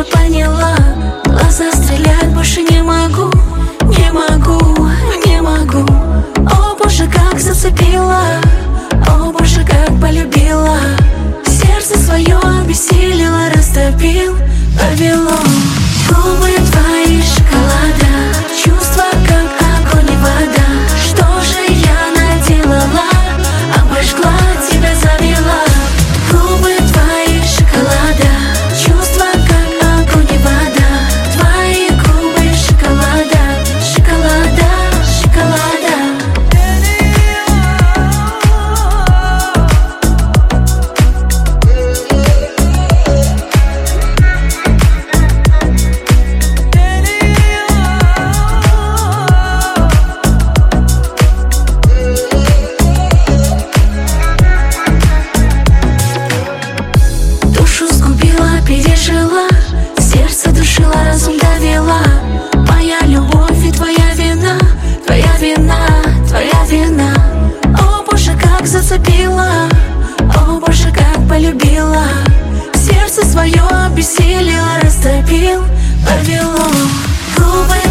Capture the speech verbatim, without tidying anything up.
поняла. Глаза стреляют, больше не могу, не могу, не могу. О боже, как зацепила, о боже, как полюбила. Сердце свое обессилило, растопил, повело. Губы твои шоколада, чувства как огонь и вода. Что же я наделала, обожгла, тебя завела. Губы твои шоколада, чувства как огонь и вода. Твои губы шоколада, шоколада, шоколада. Пережила, сердце душила, разум довела. Моя любовь и твоя вина, твоя вина, твоя вина. О боже, как зацепила, о боже, как полюбила. Сердце свое обессилило, растопил, повело. Губы